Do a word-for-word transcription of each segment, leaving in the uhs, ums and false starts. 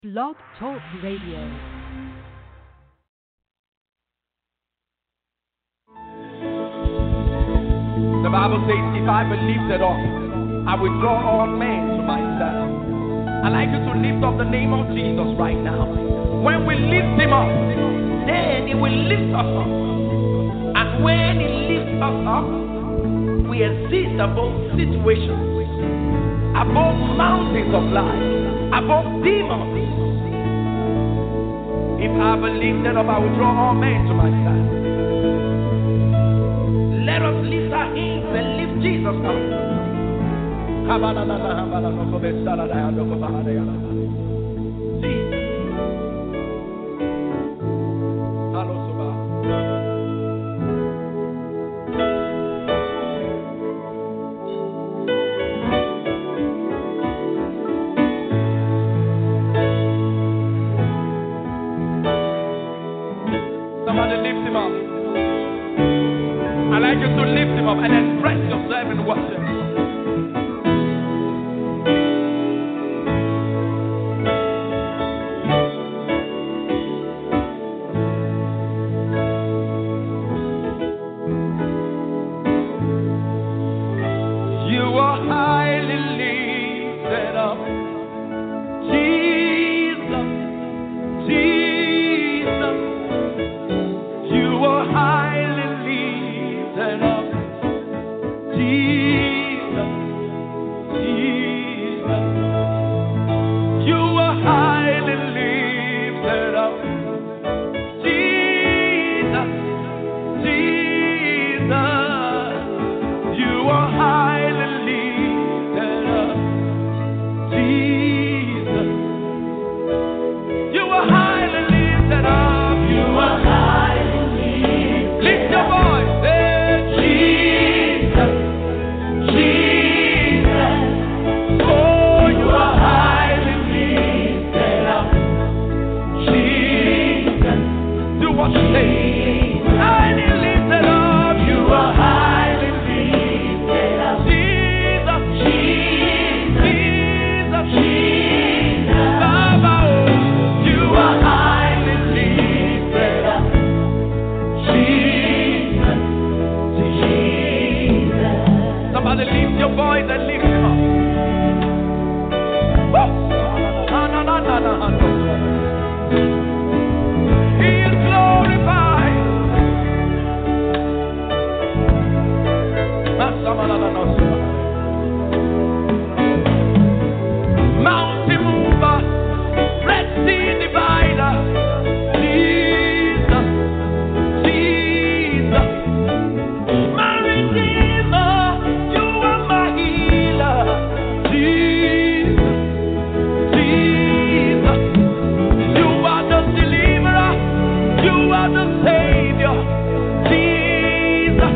Blog Talk Radio. The Bible says, if I be lifted up, I will draw all men to myself. I'd like you to lift up the name of Jesus right now. When we lift him up, then he will lift us up. And when he lifts us up, we exist above situations, above mountains of life, above demons. If I be lifted up, I will draw all men to myself. Let us lift our hands and lift Jesus up. Somebody lift him up. I'd like you to lift him up and express yourself in worship. You are highly lifted up, Jesus, Jesus. You are highly lifted up, Jesus, Jesus. You are highly lifted up, Jesus, Jesus. You are highly lifted up, Jesus. You are highly lifted up. You are highly lifted. Lift your voice. Say, Jesus, Jesus. Oh, you are highly lifted up, Jesus. Do what you say. Highly lifted up. You are highly lifted up, Jesus, Jesus, Jesus. Baba, oh, you are highly lifted up, Jesus, Jesus. Somebody lift your voice and lift him up. Woo! Na, na, na, na, na, na. He is glorified. Mountain mover, Red Sea divider, Jesus, Jesus. My Redeemer, you are my healer, Jesus, Jesus. You are the deliverer, you are the Savior, Jesus,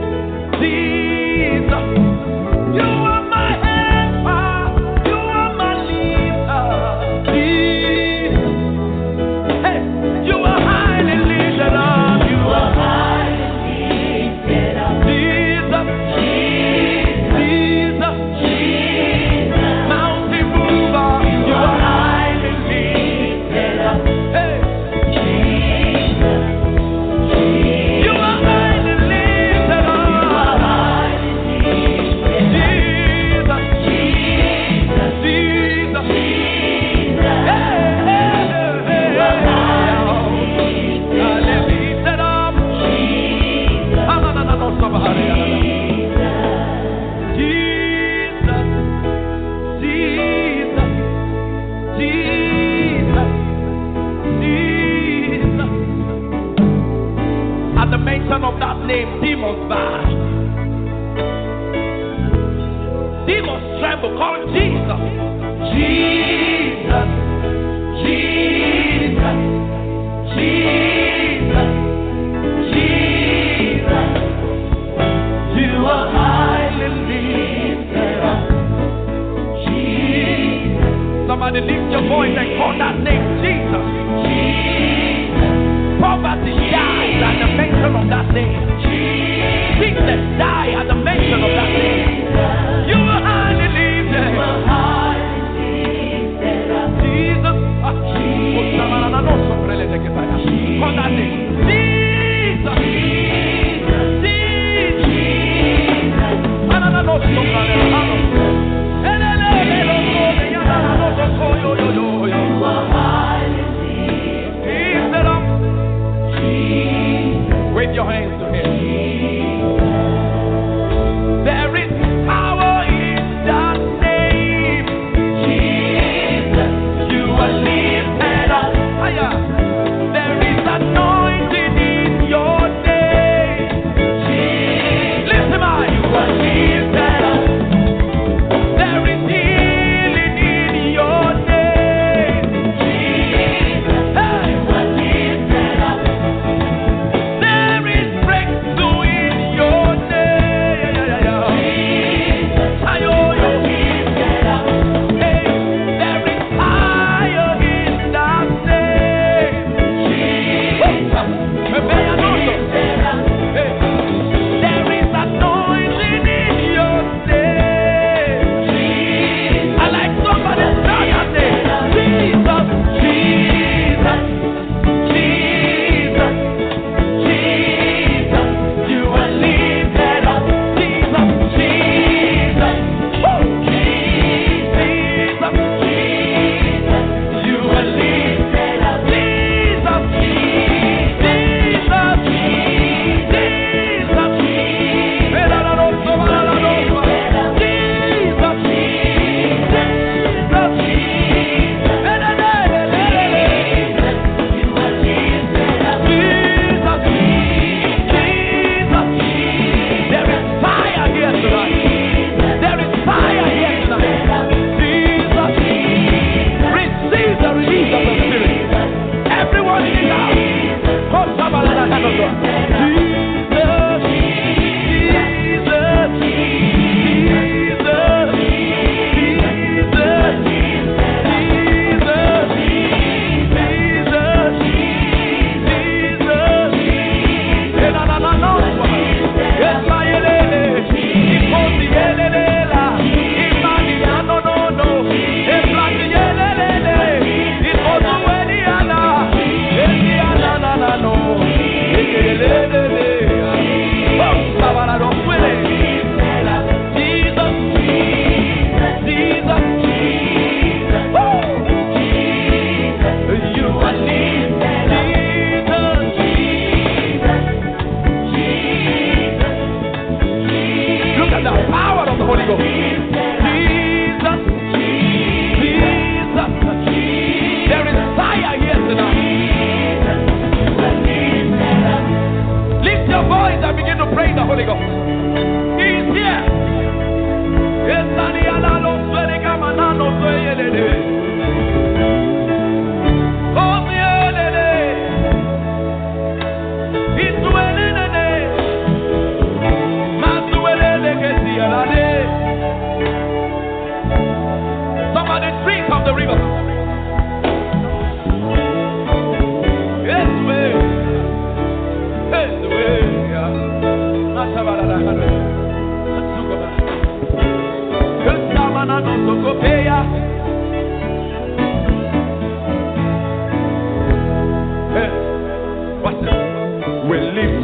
Jesus. You are my helper, you are my leader, Jesus. Hey, you are highly lifted up, you are highly lifted up, Jesus, Jesus, Jesus. Mountain mover, you are highly lifted up, hey, Jesus, Jesus. You are highly lifted up, you are highly lifted up, Jesus, Jesus, Jesus, Jesus. Hey, hey, hey, you are highly lifted up, Jesus. Ah, no, no, no, no, somebody. Jesus, Jesus, Jesus, Jesus. At the mention of that name, demons bow. Demons tremble. Call Jesus. Jesus, Jesus, Jesus, Jesus. You are highly lifted up, Jesus. Somebody lift your voice and call that name, Jesus. Jesus. Poverty dies at the mention of that name. Jesus. Sickness die at the mention of that name. You are highly lifted. You are highly lifted.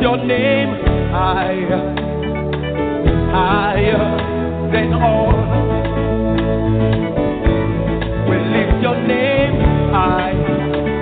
your name higher, higher than all. We lift your name higher,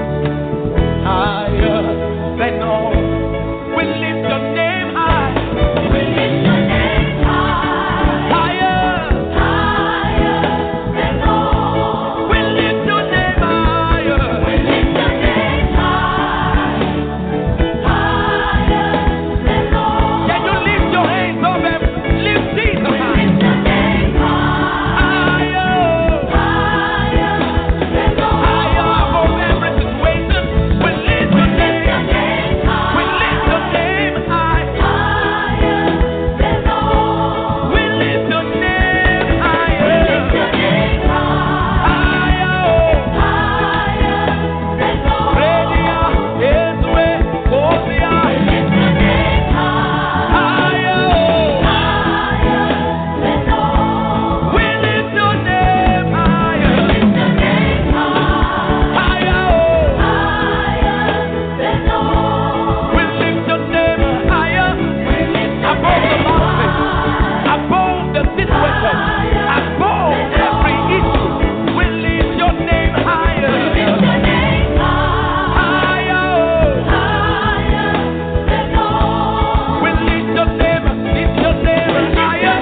higher than all. We lift your name high. We lift your name high. Higher, higher than all. We lift your name higher. We lift your name high. Higher than all. Can you lift your hands up and lift Jesus high? We lift your name high. Higher, higher than all. Higher above every situation. We lift your name high. We lift your name high. Higher than all. We lift your name higher. We lift your name high. Higher, higher than all. Redia, Ezwe, Hosea. We lift your name high. Higher, higher than all. We lift your name higher. We lift your name high. Higher, higher than all. We lift your name higher. We lift above the mountain, above the situation, above every issue. We lift your name higher. We lift your name higher, higher than all. We lift your name, lift your name higher.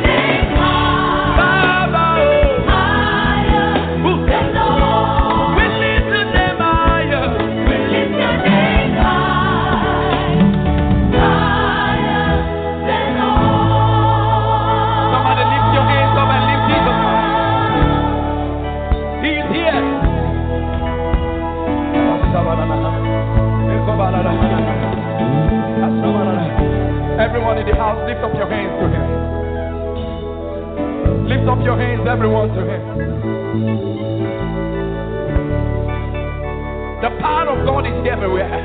Baba, oh, higher than all. We lift your name higher. We lift your name high, higher than all. Somebody lift your hands up and lift Jesus high. He is here. Everyone in the house, lift up your hands to him. Lift up your hands, everyone, to him. The power of God is everywhere.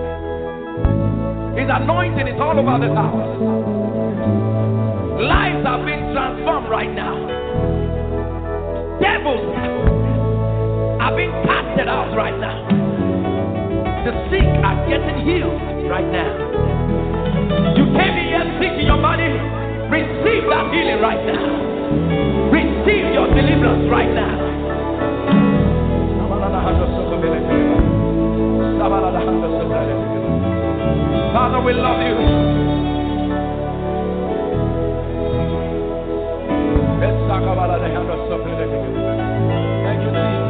His anointing is all over this house. Lives are being transformed right now. Devils are being casted out right now. The sick are getting healed right now. You came here sick in your body. Receive that healing right now. Receive your deliverance right now. Father, we love you. Thank you, Jesus.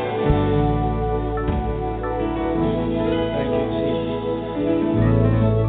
Thank you, Jesus.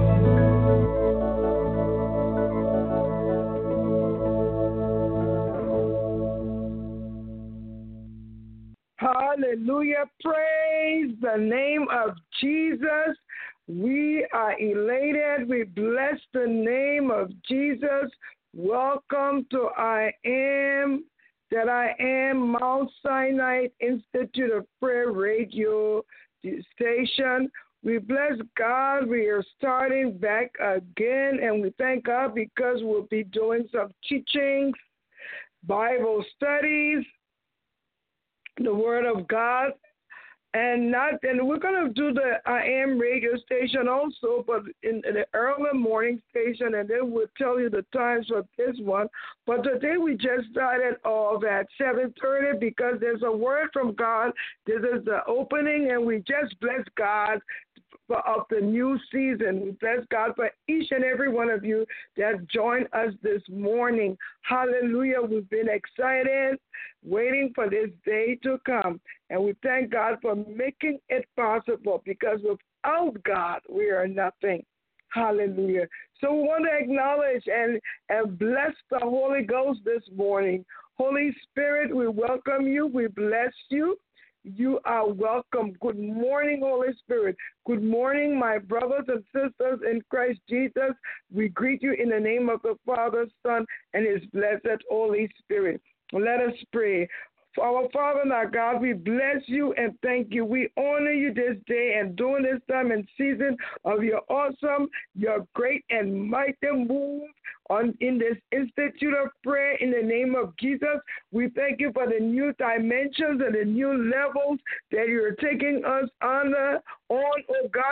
Hallelujah. Praise the name of Jesus. We are elated. We bless the name of Jesus. Welcome to I Am That I Am Mount Sinai Institute of Prayer radio station. We bless God. We are starting back again, and we thank God because we'll be doing some teachings, Bible studies, the Word of God, and not. And we're going to do the I Am radio station also, but in, in the early morning station, and then we'll tell you the times for this one. But today we just started off at seven thirty because there's a word from God. This is the opening, and we just bless God of the new season. We bless God for each and every one of you that joined us this morning. Hallelujah. We've been excited, waiting for this day to come. And we thank God for making it possible, because without God, we are nothing. Hallelujah. So we want to acknowledge and, and bless the Holy Ghost this morning. Holy Spirit, we welcome you. We bless you. You are welcome. Good morning, Holy Spirit. Good morning, my brothers and sisters in Christ Jesus. We greet you in the name of the Father, Son, and His blessed Holy Spirit. Let us pray. For our Father and our God, we bless you and thank you. We honor you this day and during this time and season of your awesome, your great and mighty move on in this Institute of Prayer in the name of Jesus. We thank you for the new dimensions and the new levels that you're taking us on, uh, on, oh God,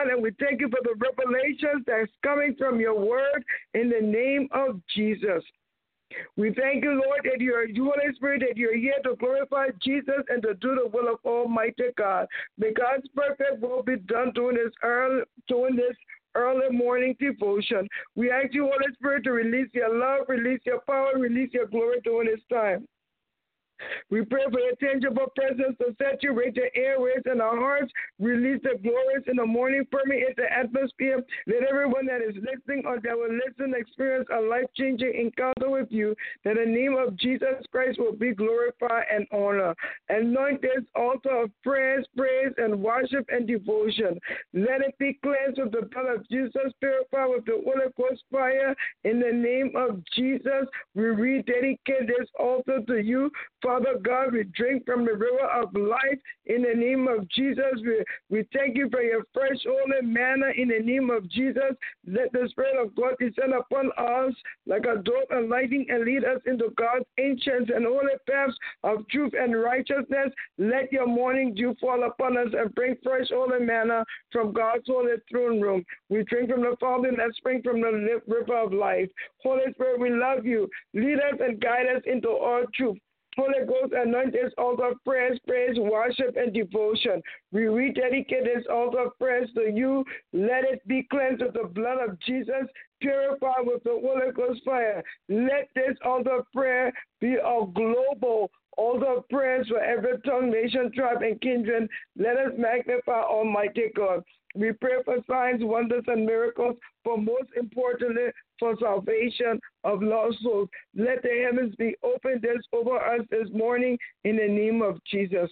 God, and we thank you for the revelations that's coming from your word in the name of Jesus. We thank you, Lord, that you are, Holy Spirit, that you're here to glorify Jesus and to do the will of Almighty God. May God's perfect will be done during this early, during this early morning devotion. We ask you, Holy Spirit, to release your love, release your power, release your glory during this time. We pray for your tangible presence to saturate the airways and our hearts. Release the glories in the morning, permeate the atmosphere. Let everyone that is listening or that will listen experience a life-changing encounter with you. That the name of Jesus Christ will be glorified and honored. Anoint this altar of prayers, praise, and worship and devotion. Let it be cleansed with the blood of Jesus, purified with the Holy Ghost fire. In the name of Jesus, we rededicate this altar to you. Father God, we drink from the river of life in the name of Jesus. We, we thank you for your fresh holy manna in the name of Jesus. Let the Spirit of God descend upon us like a dove and lightning and lead us into God's ancient and holy paths of truth and righteousness. Let your morning dew fall upon us and bring fresh holy manna from God's holy throne room. We drink from the fountain that springs from the river of life. Holy Spirit, we love you. Lead us and guide us into all truth. Holy Ghost, anoint this altar of prayers, praise, worship, and devotion. We rededicate this altar of prayers to you. Let it be cleansed with the blood of Jesus, purified with the Holy Ghost fire. Let this altar of prayer be a global altar of prayers for every tongue, nation, tribe, and kindred. Let us magnify Almighty God. We pray for signs, wonders, and miracles, but most importantly, for salvation of lost souls. Let the heavens be opened this over us this morning in the name of Jesus.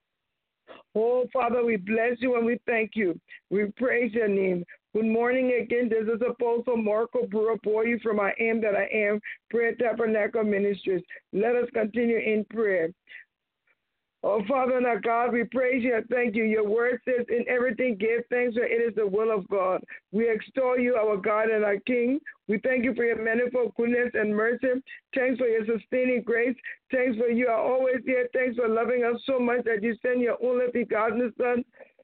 Oh, Father, we bless you and we thank you. We praise your name. Good morning again. This is Apostle Marco Buraboy from I Am That I Am, Prayer Tabernacle Ministries. Let us continue in prayer. Oh, Father and our God, we praise you and thank you. Your word says, in everything give thanks, for it is the will of God. We extol you, our God and our King. We thank you for your manifold goodness and mercy. Thanks for your sustaining grace. Thanks for you are always here. Thanks for loving us so much that you send your only begotten Son.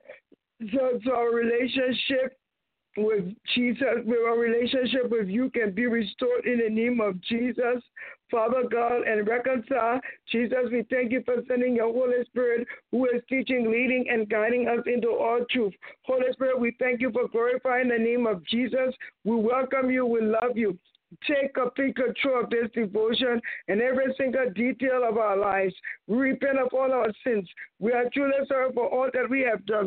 So, so our relationship with Jesus, with our relationship with you can be restored in the name of Jesus, Father God, and reconcile. Jesus, we thank you for sending your Holy Spirit who is teaching, leading, and guiding us into all truth. Holy Spirit, we thank you for glorifying the name of Jesus. We welcome you. We love you. Take complete control of this devotion and every single detail of our lives. We repent of all our sins. We are truly sorry for all that we have done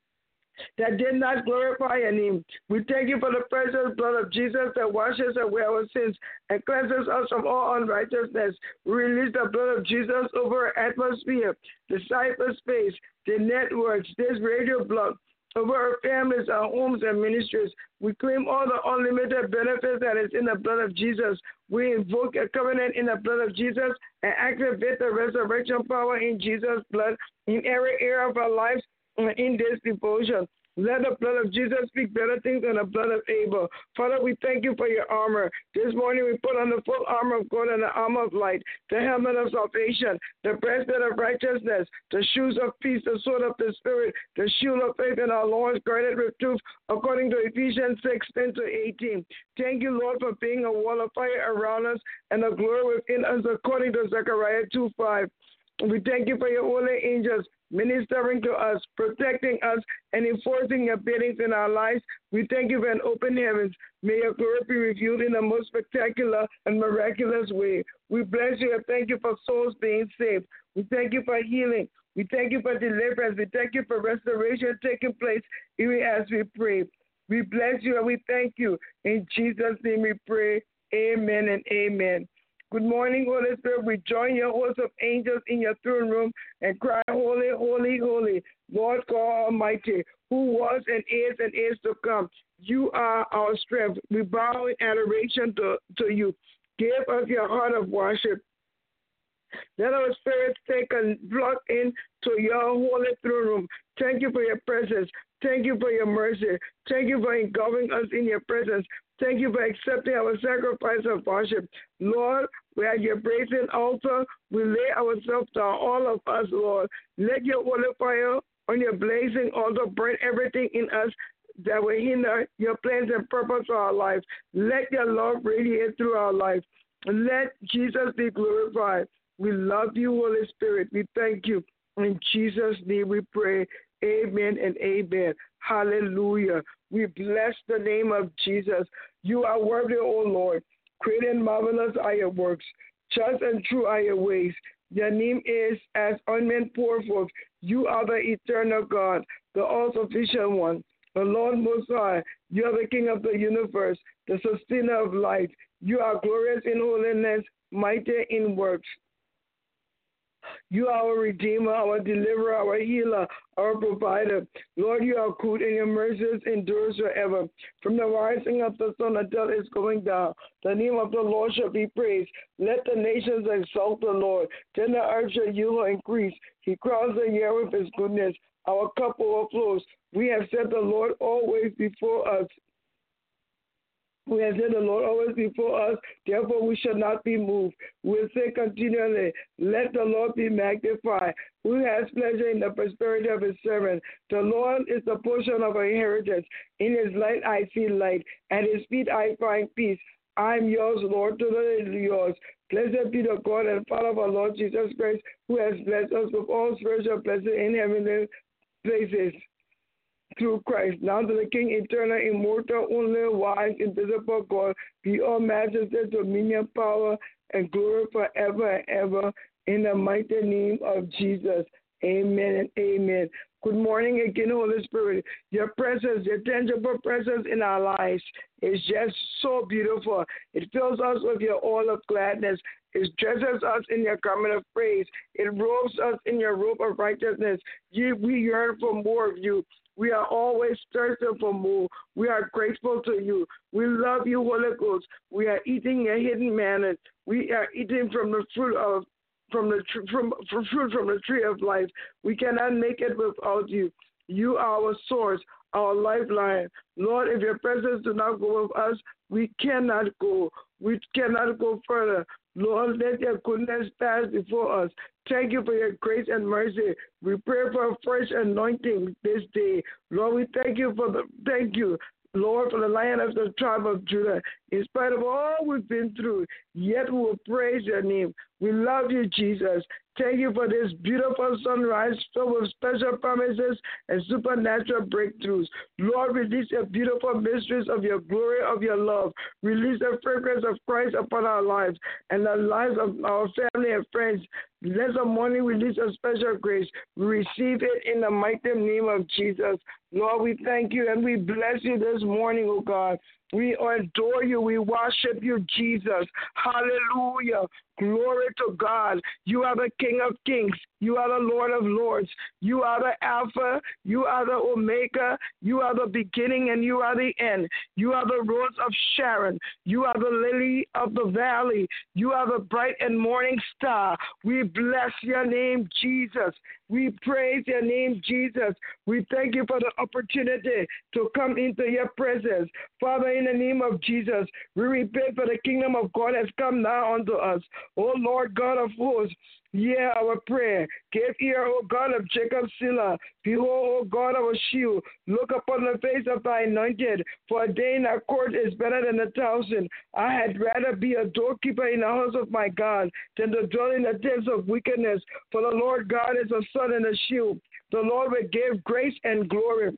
that did not glorify your name. We thank you for the precious blood of Jesus that washes away our sins and cleanses us from all unrighteousness. We release the blood of Jesus over our atmosphere, the cyberspace, the networks, this radio block, over our families, our homes, and ministries. We claim all the unlimited benefits that is in the blood of Jesus. We invoke a covenant in the blood of Jesus and activate the resurrection power in Jesus' blood in every area of our lives in this devotion. Let the blood of Jesus speak better things than the blood of Abel. Father, we thank you for your armor. This morning we put on the full armor of God and the armor of light, the helmet of salvation, the breastplate of righteousness, the shoes of peace, the sword of the Spirit, the shield of faith, and our loins girded with truth, according to Ephesians six, ten to eighteen. Thank you, Lord, for being a wall of fire around us and a glory within us, according to Zechariah two, five. We thank you for your holy angels ministering to us, protecting us, and enforcing your biddings in our lives. We thank you for an open heavens. May your glory be revealed in the most spectacular and miraculous way. We bless you and thank you for souls being saved. We thank you for healing. We thank you for deliverance. We thank you for restoration taking place even as we pray. We bless you and we thank you. In Jesus' name we pray. Amen and amen. Good morning, Holy Spirit. We join your host of angels in your throne room and cry, holy, holy, holy, Lord God Almighty, who was and is and is to come. You are our strength. We bow in adoration to, to you. Give us your heart of worship. Let our spirits take a flock into your holy throne room. Thank you for your presence. Thank you for your mercy. Thank you for engulfing us in your presence. Thank you for accepting our sacrifice of worship. Lord, we are your brazen altar. We lay ourselves down, all of us, Lord. Let your holy fire on your blazing altar burn everything in us that will hinder your plans and purpose for our life. Let your love radiate through our life. Let Jesus be glorified. We love you, Holy Spirit. We thank you. In Jesus' name we pray. Amen and amen. Hallelujah. We bless the name of Jesus. You are worthy, O Lord. Great and marvelous are your works. Just and true are your ways. Your name is as ointment poured forth. You are the eternal God, the all-sufficient one, the Lord Most High. You are the King of the universe, the sustainer of life. You are glorious in holiness, mighty in works. You are our Redeemer, our Deliverer, our Healer, our Provider. Lord, you are good and your mercies endures forever. From the rising of the sun until it's going down, the name of the Lord shall be praised. Let the nations exalt the Lord. Then the earth shall yield her increase. He crowns the year with his goodness. Our cup overflows. We have set the Lord always before us. We have said the Lord always before us, therefore we shall not be moved. We will say continually, let the Lord be magnified, who has pleasure in the prosperity of his servant. The Lord is the portion of our inheritance. In his light I see light. At his feet I find peace. I am yours, Lord, totally yours. Blessed be the God and Father of our Lord Jesus Christ, who has blessed us with all spiritual blessings in heavenly places. Through Christ. Now to the King, eternal, immortal, only wise, invisible God, be all majesty, dominion, power, and glory forever and ever, in the mighty name of Jesus. Amen and amen. Good morning again, Holy Spirit. Your presence, your tangible presence in our lives is just so beautiful. It fills us with your oil of gladness. It dresses us in your garment of praise. It robes us in your robe of righteousness. You, we yearn for more of you. We are always thirsty for more. We are grateful to you. We love you, Holy Ghost. We are eating your hidden manna. We are eating from the fruit of from the tr- from, from fruit from the tree of life. We cannot make it without you. You are our source, our lifeline. Lord, if your presence do not go with us, we cannot go. We cannot go further. Lord, let your goodness pass before us. Thank you for your grace and mercy. We pray for a fresh anointing this day. Lord, we thank you for the thank you, Lord, for the Lion of the tribe of Judah. In spite of all we've been through, yet we will praise your name. We love you, Jesus. Thank you for this beautiful sunrise filled with special promises and supernatural breakthroughs. Lord, release the beautiful mysteries of your glory, of your love. Release the fragrance of Christ upon our lives and the lives of our family and friends. Let the morning release a special grace. We receive it in the mighty name of Jesus. Lord, we thank you and we bless you this morning, oh God. We adore you. We worship you, Jesus. Hallelujah. Glory to God. You are the King of Kings. You are the Lord of Lords. You are the Alpha. You are the Omega. You are the beginning and you are the end. You are the Rose of Sharon. You are the Lily of the Valley. You are the bright and morning star. We bless your name, Jesus. We praise your name, Jesus. We thank you for the opportunity to come into your presence. Father, in the name of Jesus, we repent for the kingdom of God has come now unto us. O Lord God of hosts, hear our prayer. Give ear, O God of Jacob, Selah. Behold, O God, our shield. Look upon the face of thy anointed. For a day in thy court is better than a thousand. I had rather be a doorkeeper in the house of my God than to dwell in the tents of wickedness. For the Lord God is a sun and a shield. The Lord will give grace and glory.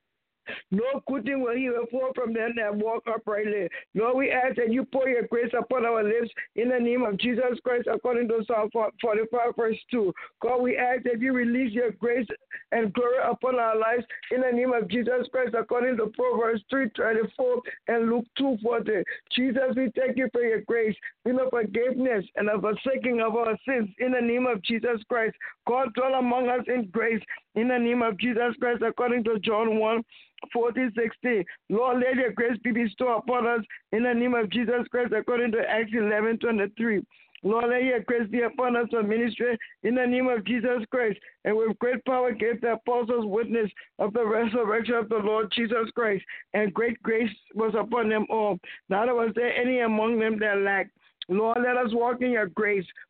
No good thing will he withhold from them that walk uprightly. Lord, we ask that you pour your grace upon our lips in the name of Jesus Christ, according to Psalm forty-five, verse two. God, we ask that you release your grace and glory upon our lives in the name of Jesus Christ, according to Proverbs three twenty-four and Luke two forty. Jesus, we thank you for your grace, in the forgiveness and the forsaking of our sins in the name of Jesus Christ. God, dwell among us in grace in the name of Jesus Christ, according to John one. fourteen, sixteen. Lord, let your grace be bestowed upon us in the name of Jesus Christ, according to Acts eleven, twenty-three. Lord, let your grace be upon us for ministry in the name of Jesus Christ, and with great power give the apostles witness of the resurrection of the Lord Jesus Christ, and great grace was upon them all. Neither was there any among them that lacked. Lord, let us walk in your grace,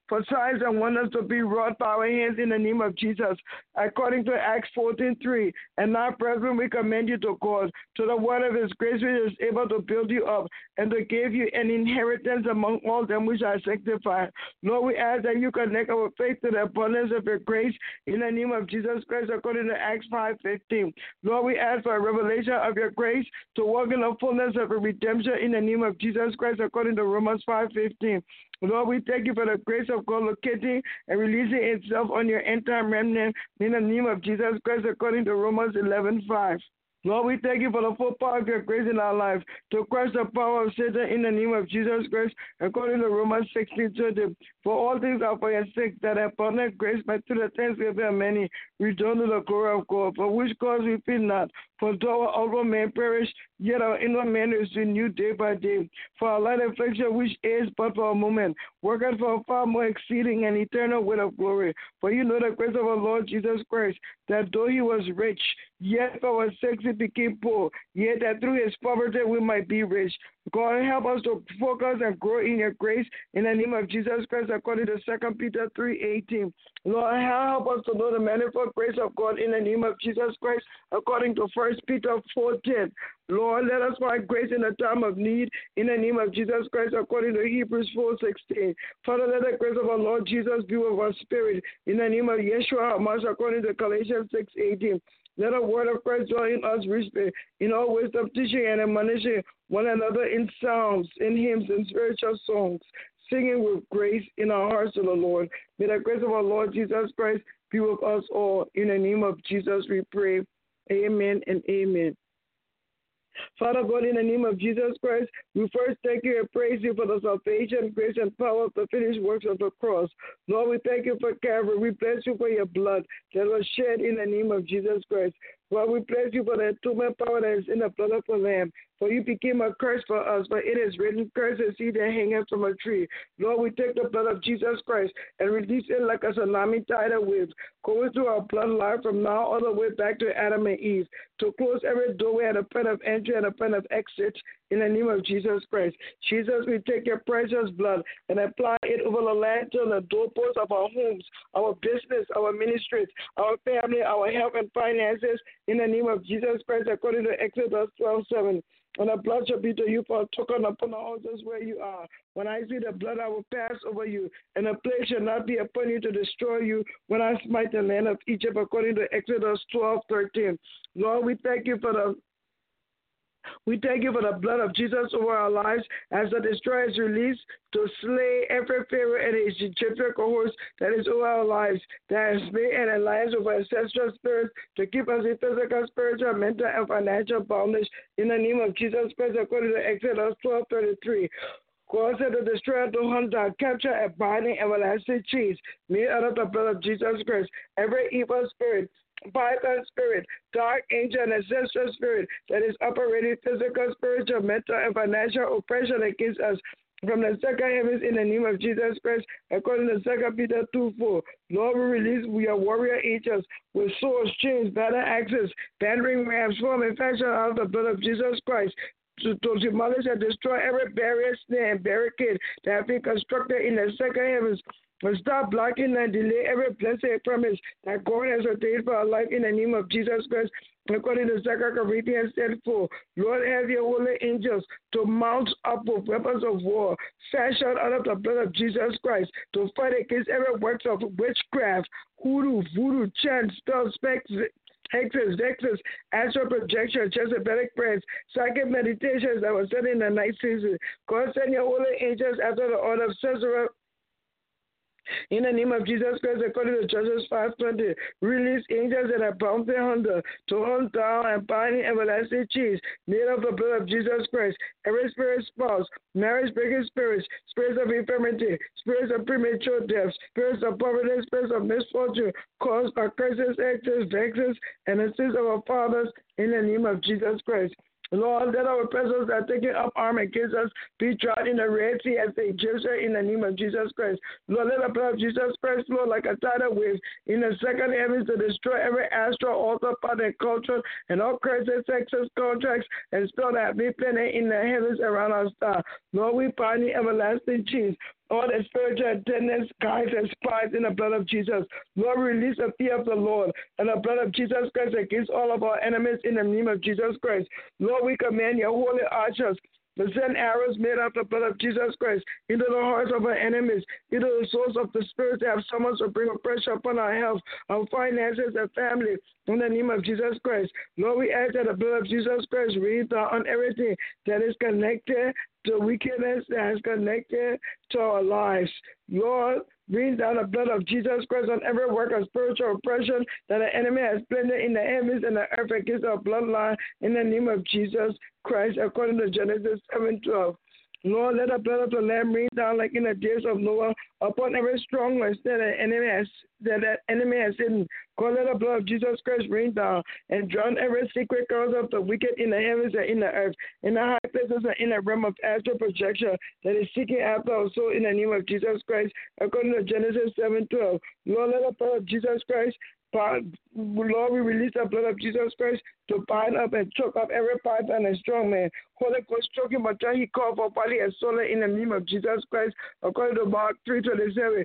for signs and wonders to be wrought by our hands in the name of Jesus. According to Acts fourteen three, and now, brethren, we commend you to God, to the word of his grace, which is able to build you up and to give you an inheritance among all them which are sanctified. Lord, we ask that you connect our faith to the abundance of your grace in the name of Jesus Christ, according to Acts five fifteen. Lord, we ask for a revelation of your grace to walk in the fullness of your redemption in the name of Jesus Christ, according to Romans five fifteen. Lord, we thank you for the grace of God locating and releasing itself on your end time remnant in the name of Jesus Christ, according to Romans eleven five. Lord, we thank you for the full power of your grace in our life to crush the power of Satan in the name of Jesus Christ, according to Romans sixteen twenty. For all things are for your sake, that abundant grace by through the thanksgiving of many return to the glory of God, for which cause we fear not. For though our outward man perish, yet our inward man is renewed day by day. For our light affliction, which is but for a moment, worketh for a far more exceeding and eternal weight of glory. For you know the grace of our Lord Jesus Christ, that though he was rich, yet for our sakes he became poor, yet that through his poverty we might be rich. God, help us to focus and grow in your grace in the name of Jesus Christ, according to Second Peter three eighteen. Lord, help us to know the manifold grace of God in the name of Jesus Christ, according to First Peter four ten. Lord, let us find grace in the time of need in the name of Jesus Christ, according to Hebrews four sixteen. Father, let the grace of our Lord Jesus be with our spirit in the name of Yeshua HaMashiach, according to Galatians six eighteen. Let the word of Christ dwell in us richly, in all wisdom, teaching and admonishing one another in psalms, in hymns, and spiritual songs, singing with grace in our hearts to the Lord. May the grace of our Lord Jesus Christ be with us all. In the name of Jesus we pray. Amen and amen. Father God, in the name of Jesus Christ, we first thank you and praise you for the salvation, grace, and power of the finished works of the cross. Lord, we thank you for Calvary. We bless you for your blood that was shed in the name of Jesus Christ. Lord, we bless you for the atonement power that is in the blood of the Lamb. For you became a curse for us, but it is written, "Cursed is he that hangeth from a tree." Lord, we take the blood of Jesus Christ and release it like a tsunami tidal wave, going through our bloodline from now all the way back to Adam and Eve, to close every doorway and a point of entry and a point of exit in the name of Jesus Christ. Jesus, we take your precious blood and apply it over the land to the doorposts of our homes, our business, our ministries, our family, our health and finances, in the name of Jesus Christ, according to Exodus twelve seven. And the blood shall be to you for a token upon the altars where you are. When I see the blood, I will pass over you, and the plague shall not be upon you to destroy you when I smite the land of Egypt, according to Exodus twelve thirteen. Lord, we thank you for the We thank you for the blood of Jesus over our lives as the destroyer is released to slay every Pharaoh and his Egyptian cohorts that is over our lives, that has made an alliance with ancestral spirits to keep us in physical, spiritual, mental, and financial bondage in the name of Jesus Christ, according to Exodus twelve thirty-three. God said to destroy, to hunt down, capture, and bind in everlasting chains made out of the blood of Jesus Christ. Every evil spirit, python spirit, dark angel, and ancestral spirit that is operating physical, spiritual, mental, and financial oppression against us from the second heavens in the name of Jesus Christ, according to Second Peter two four. Lord, we release we are warrior angels with swords, chains, battle axes, battering rams, form and fashion out of the blood of Jesus Christ, to, to demolish and destroy every barrier, snare, and barricade that have been constructed in the second heavens. But stop blocking and delay every blessing and promise that God has ordained for our life in the name of Jesus Christ, according to Second Corinthians ten four. Lord, have your holy angels to mount up with weapons of war, fashioned out of the blood of Jesus Christ, to fight against every works of witchcraft, hoodoo, voodoo, chant, spells, specks, hexes, vexes, astral projection, Jezebelic prayers, psychic meditations that were said in the night season. God, send your holy angels after the order of Caesarea in the name of Jesus Christ, according to Judges five twenty. Release angels that are bound their hunter to hunt down and bind in everlasting chains made of the blood of Jesus Christ. Every spirit spouse, marriage breaking spirits, spirits of infirmity, spirits of premature death, spirits of poverty, spirits of misfortune, caused by curses, exes, vexes, and the sins of our fathers in the name of Jesus Christ. Lord, let our persons that are taking up arm against us be drowned in the Red Sea as the Egyptian in the name of Jesus Christ. Lord, let the blood of Jesus Christ flow like a tidal wave in the second heavens to destroy every astral altar, part, and culture, and all curses, sexes, contracts, and spell that be planted in the heavens around our star. Lord, we bind the everlasting chains all the spiritual attendants, guides, and spies in the blood of Jesus. Lord, release the fear of the Lord and the blood of Jesus Christ against all of our enemies in the name of Jesus Christ. Lord, we command your holy archers to send arrows made of the blood of Jesus Christ into the hearts of our enemies, into the souls of the spirits that have summoned to bring oppression upon our health, our finances, and family. In the name of Jesus Christ. Lord, we ask that the blood of Jesus Christ rain down on everything that is connected to wickedness, that is connected to our lives. Lord, rain down the blood of Jesus Christ on every work of spiritual oppression that the enemy has planted in the heavens and the earth against our bloodline in the name of Jesus Christ, according to Genesis seven twelve. Lord, let the blood of the Lamb rain down like in the days of Noah upon every stronghold that the enemy has that the enemy has hidden. God, let the blood of Jesus Christ rain down and drown every secret cause of the wicked in the heavens and in the earth, in the high places and in the realm of astral projection that is seeking after our soul in the name of Jesus Christ, according to Genesis seven twelve. Lord, let the blood of Jesus Christ Lord, we release the blood of Jesus Christ to bind up and choke up every python and strong man. Holy Ghost, choke him until he called for body and soul in the name of Jesus Christ, according to Mark three twenty-seven.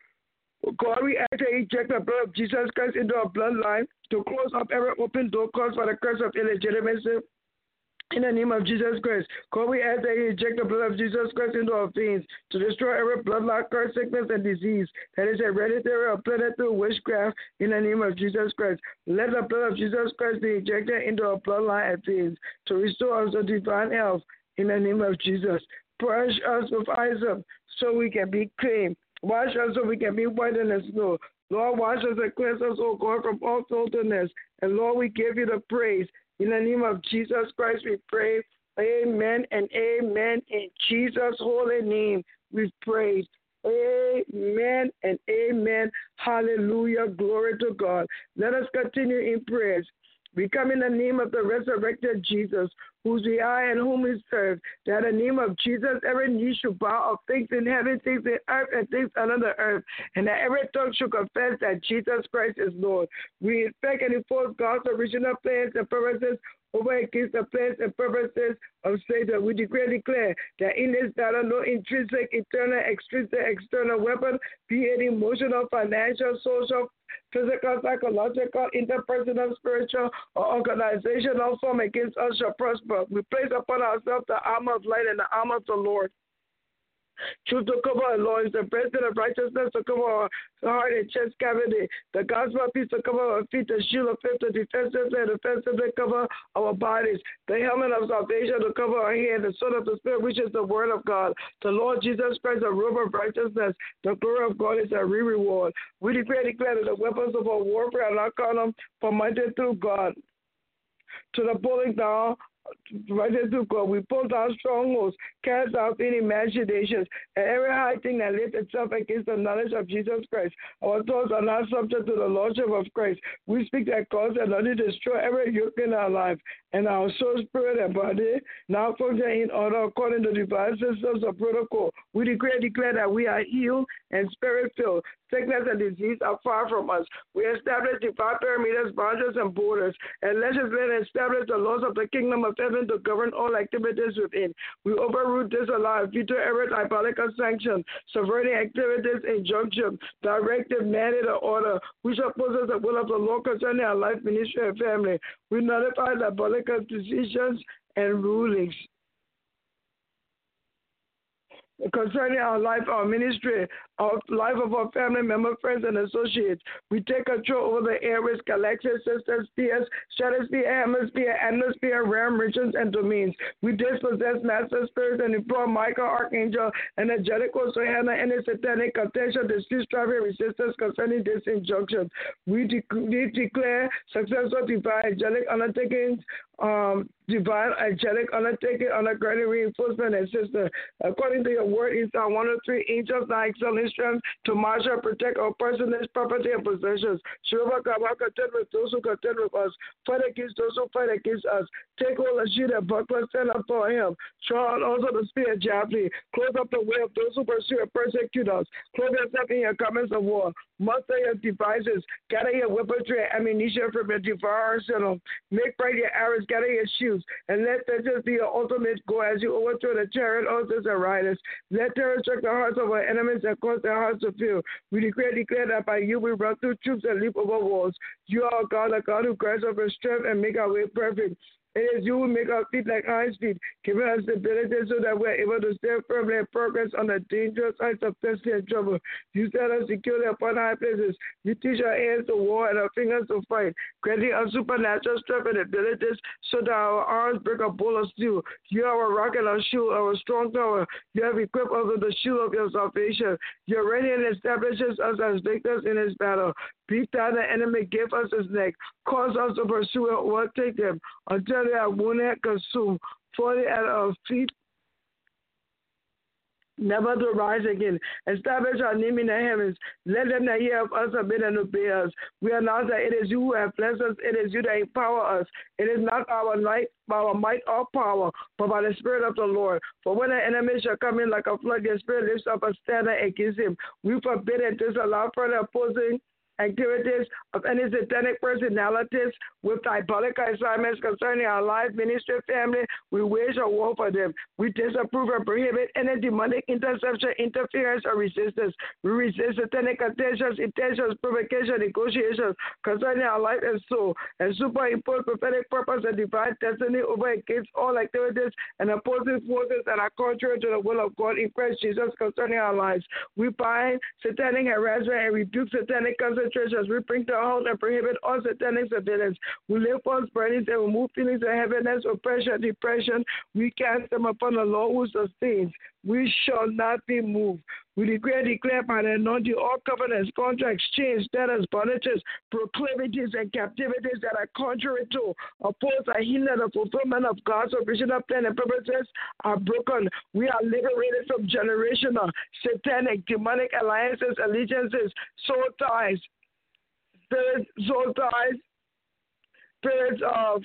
God, we ask that you inject the blood of Jesus Christ into our bloodline to close up every open door caused for the curse of illegitimacy. In the name of Jesus Christ, God, we ask that you inject the blood of Jesus Christ into our veins to destroy every bloodline, curse, sickness, and disease that is hereditary or planted through witchcraft in the name of Jesus Christ. Let the blood of Jesus Christ be injected into our bloodline and veins to restore us to divine health in the name of Jesus. Purge us with hyssop so we can be clean. Wash us so we can be whiter than snow. Lord, wash us and cleanse us, O God, from all filthiness. And Lord, we give you the praise. In the name of Jesus Christ, we pray. Amen and amen. In Jesus' holy name, we pray. Amen and amen. Hallelujah. Glory to God. Let us continue in prayers. We come in the name of the resurrected Jesus, whose we are and whom we serve. That in the name of Jesus, every knee should bow of things in heaven, things in earth, and things under the earth. And that every tongue should confess that Jesus Christ is Lord. We infect and enforce God's original plans and purposes over against the plans and purposes of Satan. We decree and declare that in this battle, no intrinsic, internal, extrinsic, external weapon, be it emotional, financial, social, physical, psychological, interpersonal, spiritual, or organizational form against us shall prosper. We place upon ourselves the armor of light and the armor of the Lord. Truth to cover our loins, the breastplate of righteousness to cover our heart and chest cavity, the gospel of peace to cover our feet, the shield of faith to defensive and offensively cover our bodies, the helmet of salvation to cover our head, the sword of the Spirit, which is the word of God, the Lord Jesus Christ, the robe of righteousness, the glory of God is our reward. We declare and declare that the weapons of our warfare are not carnal, but mighty through God, to the pulling down right into God. We pull down strongholds, cast out any imaginations, and every high thing that lifts itself against the knowledge of Jesus Christ. Our thoughts are not subject to the lordship of Christ. We speak that God and only destroy every yoke in our life, and our soul, spirit, and body now function in order according to divine systems of protocol. We declare declare that we are healed and spirit-filled. Sickness and disease are far from us. We establish divine parameters, boundaries, and borders, and legislate and establish the laws of the kingdom of heaven to govern all activities within. We overrule, disallow, veto every diabolical sanction, subverting activities, injunction, directive, mandate, or order, which opposes the will of the Lord concerning our life, ministry, and family. We nullify diabolical decisions and rulings concerning our life, our ministry, our life of our family member, friends, and associates. We take control over the airways, galaxies, systems, spheres, stratosphere, hemisphere, atmosphere, realm, regions, and domains. We dispossess master spirits and employ Michael, Archangel, and angelic hosts to handle any satanic contention, dispute, strife, and resistance concerning this injunction. We, de- we declare successful divine angelic undertakings, um, divine angelic undertaking, undergirding reinforcement and assistance. According to your word, in Psalm one oh three, angels are excelling strength to marshal and protect our personage, property, and possessions. Jehovah God, will contend with those who contend with us. Fight against those who fight against us. Take hold of shield and buckler, stand up for him. Draw on also the spear and javelin. Close up the way of those who pursue and persecute us. Clothe yourself in your garments of war. Muster your devices. Gather your weaponry and ammunition from your devourer arsenal. Make bright your arrows. gather your shields, and let vengeance be your ultimate goal as you overthrow the chariot horses and riders. Let terror strike the hearts of our enemies and cause their hearts to fear. We declare, declare that by you we run through troops and leap over walls. You are God, a God who grants us strength and make our way perfect. It is you who make our feet like iron feet, giving us the ability so that we're able to stand firmly and progress on the dangerous heights of thirsty and trouble. You set us securely upon high places. You teach our hands to war and our fingers to fight, granting us supernatural strength and abilities so that our arms break a bowl of steel. You are our rock and our shield, our strong tower. You have equipped us with the shield of your salvation. Your ready and establishes us as victors in his battle. Beat down the enemy, give us his neck. Cause us to pursue and overtake them until they are wounded and consumed, falling at our feet, never to rise again. Establish our name in the heavens. Let them that hear of us obey and obey us. We announce that it is you who have blessed us. It is you that empower us. It is not our might, our might or power, but by the Spirit of the Lord. For when the enemy shall come in like a flood, your Spirit lifts up a standard against him. We forbid and disallow further opposing activities of any satanic personalities with diabolical assignments concerning our life, ministry, family. We wage a war for them. We disapprove and prohibit any demonic interception, interference, or resistance. We resist satanic attentions, intentions, provocation, negotiations concerning our life and soul, and superimpose prophetic purpose and divine destiny over against all activities and opposing forces that are contrary to the will of God in Christ Jesus concerning our lives. We bind satanic harassment and rebuke satanic concentrations. We bring to halt and prohibit all satanic surveillance. We live false burdens and remove feelings of heaviness, oppression, depression. We cast them upon the Lord who sustains. We shall not be moved. We declare, declare by the anointing all covenants, contracts, chains, debtors, bondages, proclivities, and captivities that are contrary to, oppose, or hinder the fulfillment of God's original plan and purposes are broken. We are liberated from generational, satanic, demonic alliances, allegiances, soul ties, spirits, soul ties, spirits of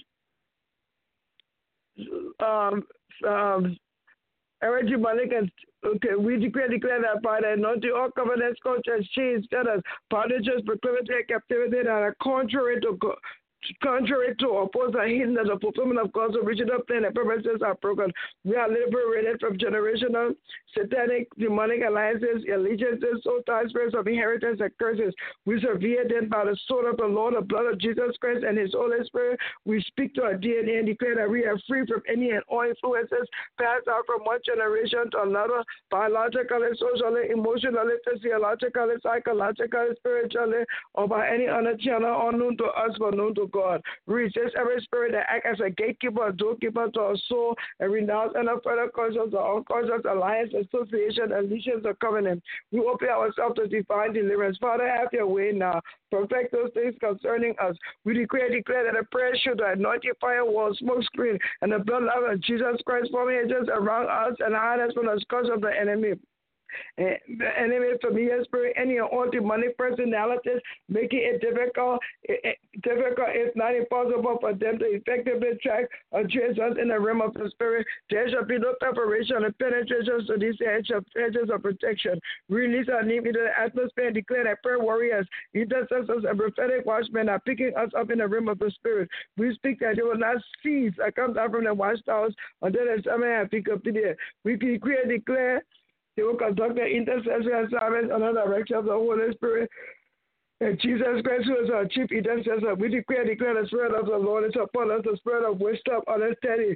um, um, every demonic and okay, we declare, declare that by the anointing, all covenants, contracts, chains, debtors, bondages, proclivity, and captivity that are contrary to God. Contrary to, oppose, or hinder the fulfillment of God's original plan and purposes are broken. We are liberated from generational, satanic, demonic alliances, allegiances, soul ties, spirits of inheritance, and curses. We severe them by the sword of the Lord, the blood of Jesus Christ, and his Holy Spirit. We speak to our D N A and declare that we are free from any and all influences passed out from one generation to another, biologically, socially, emotionally, physiologically, psychologically, spiritually, or by any other channel unknown to us but known to God. We resist every spirit that acts as a gatekeeper, a doorkeeper to our soul, and renounce any further conscious or unconscious alliance, association, allegiance, or covenant. We open ourselves to divine deliverance. Father, have your way now. Perfect those things concerning us. We declare, declare that the prayer should, the anointing fire wall, smoke screen, and the blood of Jesus Christ form hedges around us and hide us from the scourge of the enemy. And the enemy, familiar spirit, any and all demonic personalities, making it difficult, it, it, difficult, if not impossible, for them to effectively track or trace us in the realm of the spirit. There shall be no preparation and penetration to these edges of protection. Release our name into the atmosphere and declare that prayer warriors, intercessors, and prophetic watchmen are picking us up in the realm of the spirit. We speak that they will not cease or come down from the watchtowers until the summer has been completed. We decree and declare they will conduct their intercession assignments under the direction of the Holy Spirit. And Jesus Christ, who is our chief intercessor, we declare, declare the Spirit of the Lord is upon us, the Spirit of wisdom, understanding.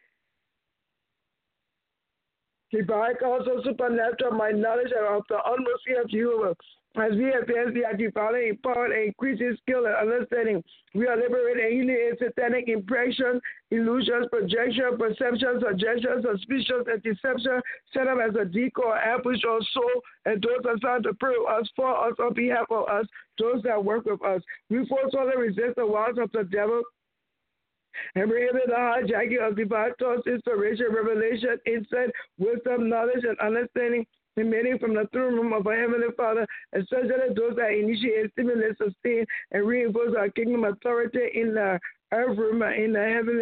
Divine also supernatural, my knowledge of the unmercy of Jehovah. As we advance, we are divinely empowered and increasing skill and understanding. We are liberated and healing in satanic impression, illusions, projection, perception, suggestions, suspicions, and deception, set up as a decoy, ambush, or soul, and those assigned to pray with us, for us, on behalf of us, those that work with us. We forcefully resist the wiles of the devil and prohibit the hijacking of divine thoughts, inspiration, revelation, insight, wisdom, knowledge, and understanding emanating from the throne room of our Heavenly Father, especially those that initiate, stimulate, sustain, and reinforce our kingdom authority in the earth realm and in the heavens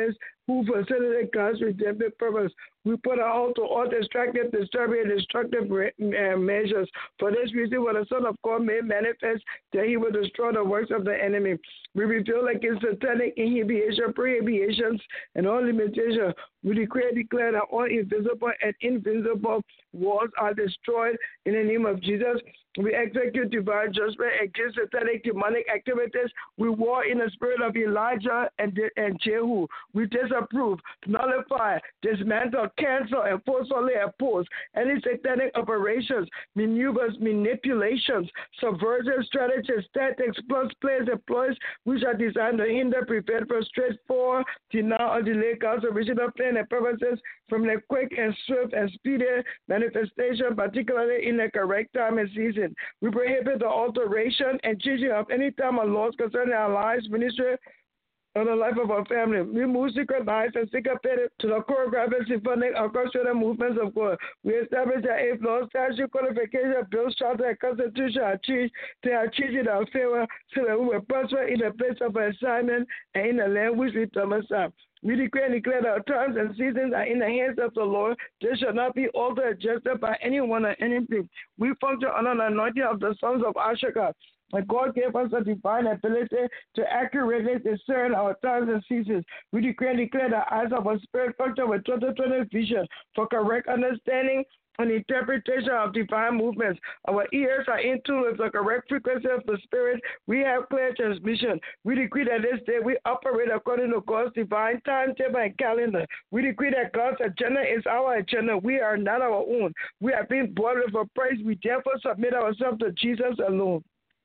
who facilitate God's redemptive purpose. We put an halt to all distractive, disturbing, and destructive measures. For this reason, when the Son of God made manifest that he will destroy the works of the enemy, we reveal against satanic inhibition, prohibitions, and all limitations. We declare, declare that all invisible and invincible walls are destroyed in the name of Jesus. We execute divine judgment against satanic demonic activities. We war in the spirit of Elijah and, and Jehu. We disapprove, nullify, dismantle, cancel, and forcefully oppose any satanic operations, maneuvers, manipulations, subversive strategies, tactics, plots, plans, and ploys which are designed to hinder, prevent, frustrate, for, deny, or delay God's original plan and purposes from the quick and swift and speedy manifestation, particularly in the correct time and season. We prohibit the alteration and changing of any time or laws concerning our lives, ministry, or the life of our family. We move synchronized and syncopated to the choreographic, symphonic, orchestral movements of God. We establish that if law, statute, codification, bills, charter, and constitution are changed, they are changed in our favor so that we will prosper in the place of our assignment and in the land which we domicile. We declare and declare that our times and seasons are in the hands of the Lord. They shall not be altered, adjusted by anyone or anything. We function under the anointing of the sons of Ashaka. And God gave us a divine ability to accurately discern our times and seasons. We declare and declare the eyes of our spirit function with twenty twenty vision for correct understanding and interpretation of divine movements. Our ears are in tune with the correct frequency of the Spirit. We have clear transmission. We decree that this day we operate according to God's divine timetable and calendar. We decree that God's agenda is our agenda. We are not our own. We have been bought with a price. We therefore submit ourselves to Jesus alone.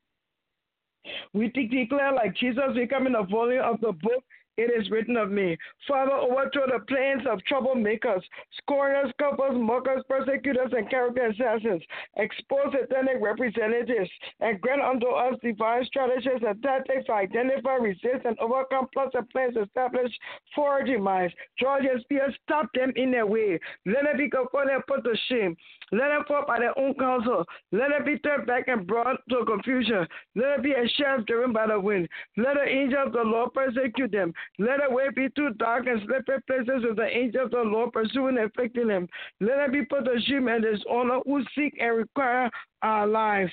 We declare like Jesus, we come in the volume of the book. It is written of me. Father, overthrow the plans of troublemakers, scorners, couples, mockers, persecutors, and character assassins. Expose satanic representatives and grant unto us divine strategies and tactics to identify, resist, and overcome plots and plans established for our demise. Draw your spear, stop them in their way. Let them be confronted and put to shame. Let them fall by their own counsel. Let them be turned back and brought to confusion. Let them be a shaft driven by the wind. Let the angel of the Lord persecute them. Let the way be too dark and slippery places with the angel of the Lord pursuing and afflicting them. Let them be put to shame and dishonor who seek and require our lives.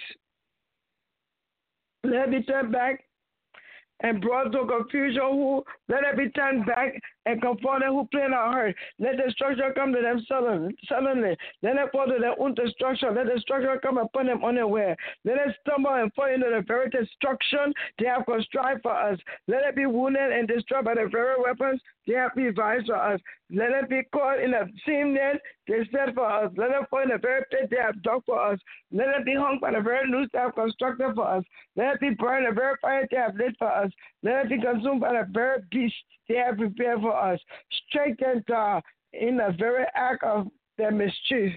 Let them be turned back and brought to confusion who let it be turned back and confronted who plan our hurt. Let destruction come to them suddenly. suddenly. Let them fall to their own destruction. Let destruction come upon them unaware. Let them stumble and fall into the very destruction they have contrived for us. Let it be wounded and destroyed by the very weapons they have devised for us. Let them be caught in the same net they set for us. Let them fall in the very pit they have dug for us. Let them be hung by the very noose they have constructed for us. Let them be burned in the very fire they have lit for us. Let them be consumed by the very beast they have prepared for us. Strengthen God in the very act of their mischief.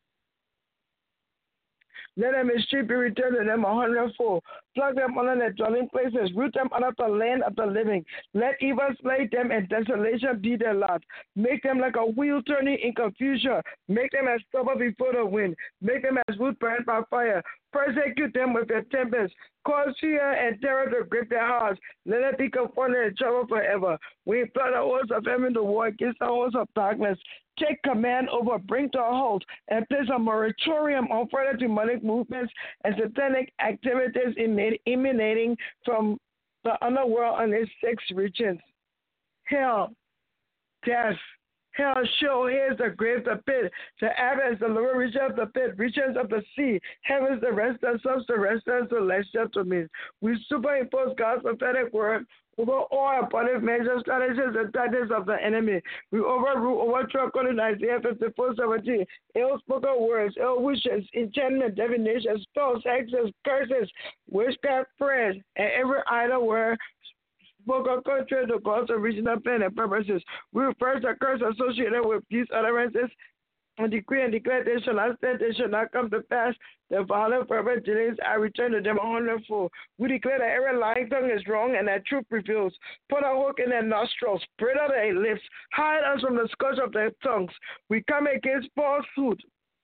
Let their mischief be returned to them a hundredfold. Plug them under their dwelling places. Root them out of the land of the living. Let evil slay them and desolation be their lot. Make them like a wheel turning in confusion. Make them as stubble before the wind. Make them as wood burned by fire. Persecute them with their tempest. Cause fear and terror to grip their hearts. Let it be confronted and trouble forever. We imply the hosts of heaven to war against the hosts of darkness. Take command over, bring to a halt, and place a moratorium on further demonic movements and satanic activities emanating from the underworld and its six regions. Hell, death, hell, show, here's the grave, the pit, the abyss, the lower region of the pit, regions of the sea, heavens, the rest of subs, the rest of celestial domains. We superimpose God's prophetic word over all abundant measures, strategies, and tactics of the enemy. We overrule, overthrow, according to Isaiah fifty-four seventeen, ill-spoken words, ill wishes, enchantment, divination, spells, hexes, curses, witchcraft, prayers, and every idle word spoken contrary to God's original plan and purposes. We reverse the curse associated with these utterances and decree and declare they shall not stand, they shall not come to pass. The violent fervent delays, I return to them a hundredfold. We declare that every lying tongue is wrong and that truth prevails. Put a hook in their nostrils, spread out their lips, hide us from the scourge of their tongues. We come against falsehood,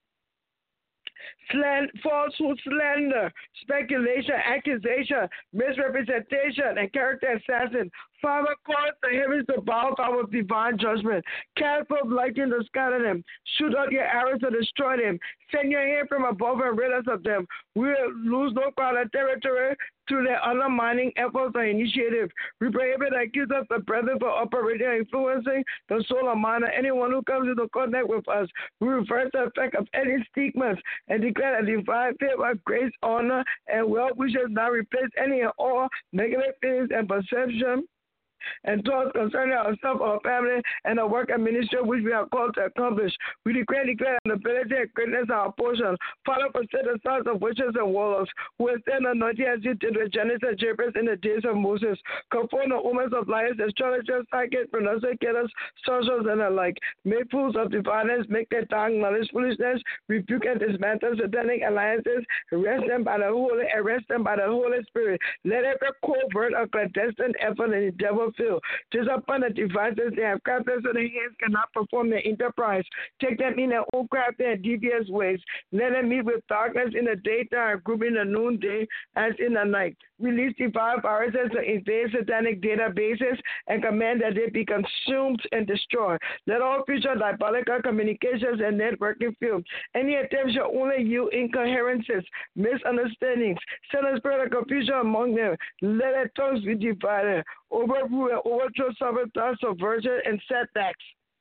Sland, falsehood, slander, speculation, accusation, misrepresentation, and character assassin, Father, cause the heavens to bow to our divine judgment. Cast forth lightning to scatter them. Shoot out your arrows to destroy them. Send your hand from above and rid us of them. We will lose no part of territory through their undermining efforts or initiative. We prohibit and accuse us the brethren for operating and influencing the soul or mind of anyone who comes into contact with us. We reverse the effect of any stigmas and declare a divine favor, grace, honor, and wealth. We shall not replace any and all negative feelings and perception and thoughts concerning ourselves, our family, and the work and ministry which we are called to accomplish. We declare and declare an ability and greatness our portion. Father, forsake the sons of witches and warlocks, who will stand anointed as you did with Jannes and Jabez in the days of Moses. Conform the omens of liars, astrologers, psychics, prognosticators, sorcerers, and the like. Make fools of diviners, make their tongue knowledge foolishness, rebuke and dismantle satanic alliances, arrest them by the Holy, arrest them by the Holy Spirit. Let every covert or clandestine effort in the devil fill. Tis upon the devices they have crafted so their hands cannot perform their enterprise. Take them in their own crafty and devious ways. Let them meet with darkness in the daytime, group in the noonday as in the night. Release divine viruses to invade satanic databases and command that they be consumed and destroyed. Let all future diabolical communications and networking fail. Any attempts shall only yield incoherences, misunderstandings, send a spirit of confusion among them. Let their tongues be divided, overrule and overthrow sabotage, subversion, and setbacks.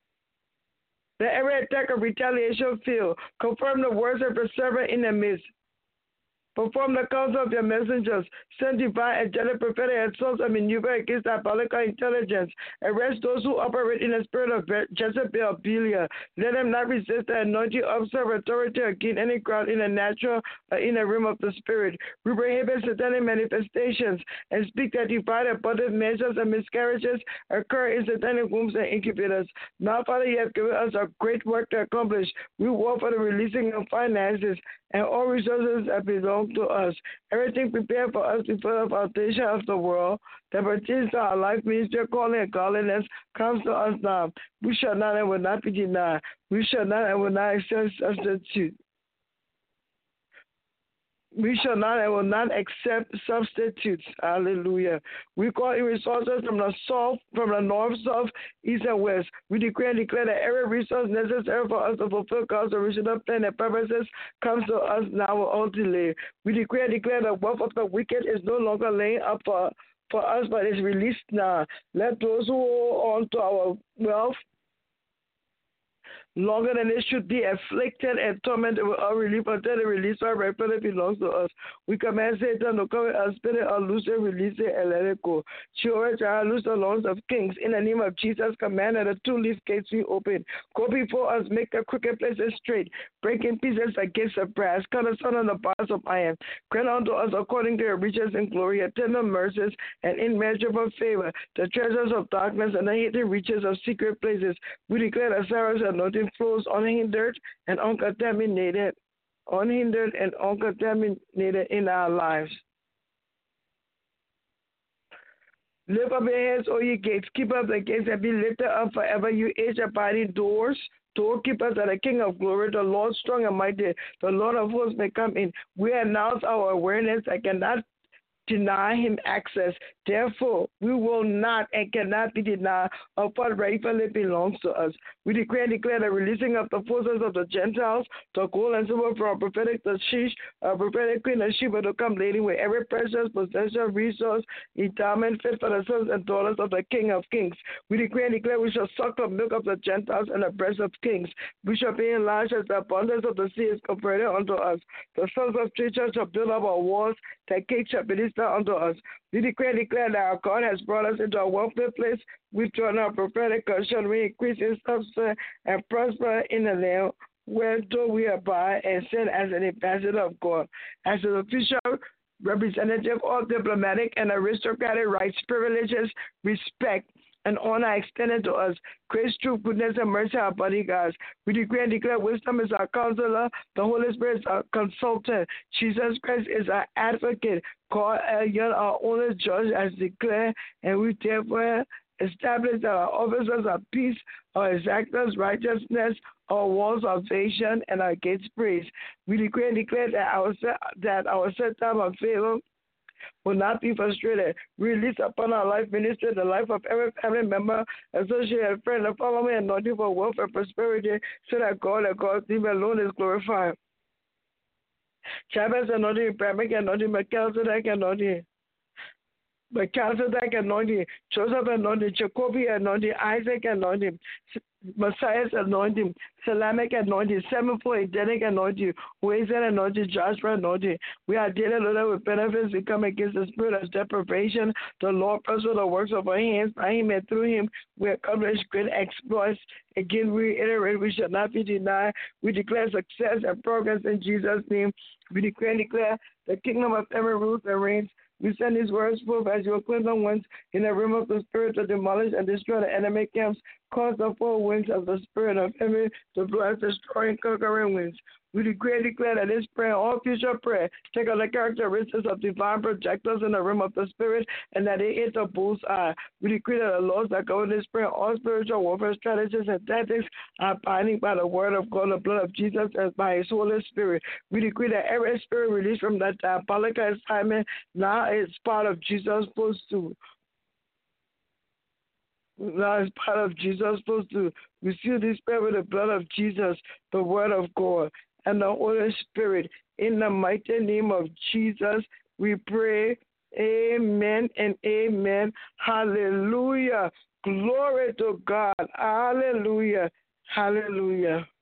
Let every attack of retaliation fail. Confirm the words of the servant in the midst. Perform the counsel of your messengers. Send divine, angelic, prophetic assaults and maneuver against diabolical intelligence. Arrest those who operate in the spirit of Jezebel, Belial. Let them not resist the anointing of authority or gain any ground in the natural or in the realm of the spirit. We prohibit satanic manifestations and speak that divine abundant measures and miscarriages occur in satanic wombs and incubators. Now, Father, you have given us a great work to accomplish. We work for the releasing of finances and all resources that belong to us. Everything prepared for us before the foundation of the world that pertains to our life, ministry, calling, and godliness comes to us now. We shall not and will not be denied. We shall not and will not accept substitute. We shall not and will not accept substitutes. Hallelujah. We call in resources from the south, from the north, south, east, and west. We declare and declare that every resource necessary for us to fulfill God's original plan and purposes comes to us now without delay. We declare and declare the wealth of the wicked is no longer laying up for, for us, but is released now. Let those who hold on to our wealth longer than it should be afflicted and tormented with our relief until the release of rightfully belongs to us. We command Satan to come with our spirit or loose it, release it, and let it go. Jehovah shall loose the loins of kings. In the name of Jesus, command that the two-leaf gates be open. Go before us, make the crooked places straight. Break in pieces the gates of brass. Cut us on the bars of iron. Grant unto us according to your riches and glory, your tender mercies and immeasurable favor, the treasures of darkness and the hidden reaches of secret places. We declare that Sarah's anointing flows unhindered and uncontaminated, unhindered and uncontaminated in our lives. Lift up your heads, O ye gates. Keep up the gates and be lifted up forever, you age-abiding doors. Doorkeepers are the King of glory, the Lord strong and mighty, the Lord of hosts may come in. We announce our awareness that cannot deny him access. Therefore, we will not and cannot be denied of what rightfully belongs to us. We declare and declare the releasing of the forces of the Gentiles, the gold and silver from prophetic Tashish, a prophetic Queen of Sheba to come laden with every precious possession, resource, endowment fit for the sons and daughters of the King of Kings. We declare and declare we shall suck the milk of the Gentiles and the breast of kings. We shall be enlarged as the abundance of the sea is converted unto us. The sons of Jacob shall build up our walls, that gates shall be lifted unto us. We declare and declare that our God has brought us into a wealthy place. We join our prophetic caution. We increase in substance and prosper in the land where do we abide and send as an ambassador of God. As an official representative of diplomatic and aristocratic rights, privileges, respect, and honor extended to us. Grace, truth, goodness, and mercy are our bodyguards. We declare and declare wisdom is our counselor. The Holy Spirit is our consultant. Jesus Christ is our advocate. God, our only judge, as declared, and we therefore establish that our officers of peace, our exactors, righteousness, our walls of salvation, and our gates praise. We declare and declare that our, that our set time of favor will not be frustrated. Release upon our life ministry, the life of every family member, associated, friend, and follower, and anointing for wealth and prosperity, so that God and God's name alone is glorified. Chavez anointing, Bramik anointing, Melchizedek anointing. Melchizedek anointing, Joseph anointing, Jacoby anointing, Isaac anointing, Messiah's anointing, Salamic anointing, sevenfold Edenic anointing, Wazen anointing, Joshua anointing. We are dealing with benefits. We come against the spirit of deprivation. The Lord prosper the works of our hands. By him and through him, we accomplish great exploits. Again, we reiterate, we shall not be denied. We declare success and progress in Jesus' name. We declare and declare the kingdom of heaven rules and reigns. We send these words forth as your cleansing winds in the realm of the spirit to demolish and destroy the enemy camps. Cause the four winds of the spirit of heaven to bless, destroying, conquering winds. We decree and declare that this prayer, all future prayer, take on the characteristics of divine projectors in the realm of the spirit, and that it hit the bullseye. We decree that the laws that govern this prayer, all spiritual warfare strategies and tactics, are binding by the word of God, the blood of Jesus, and by his Holy Spirit. We decree that every spirit released from that diabolical assignment now is part of Jesus' footstool. Now is part of Jesus' footstool. We seal this prayer with the blood of Jesus, the word of God, and the Holy Spirit. In the mighty name of Jesus, we pray. Amen and amen. Hallelujah. Glory to God. Hallelujah. Hallelujah.